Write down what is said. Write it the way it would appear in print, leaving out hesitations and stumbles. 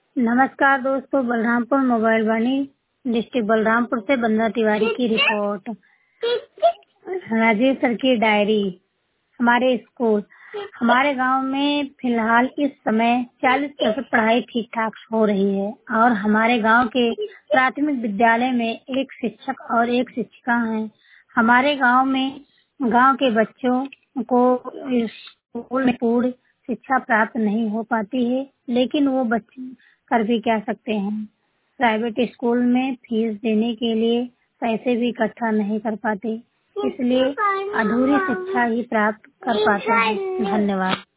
नमस्कार दोस्तों, Balrampur mobile Vaani district Balrampur से बंदा तिवारी की रिपोर्ट। राजीव सर की डायरी। हमारे गांव में फिलहाल इस समय 40% पढ़ाई ठीक ठाक हो रही है और हमारे गांव के प्राथमिक विद्यालय में एक शिक्षक और एक शिक्षिका हैं। हमारे गांव के बच्चों को स्कूल में पूर्ण शिक्षा प्राप्त नहीं हो पाती है, लेकिन वो बच्चे कर भी क्या सकते हैं। प्राइवेट स्कूल में फीस देने के लिए पैसे भी इकट्ठा नहीं कर पाते, इसलिए अधूरी शिक्षा ही प्राप्त कर पाते हैं। धन्यवाद।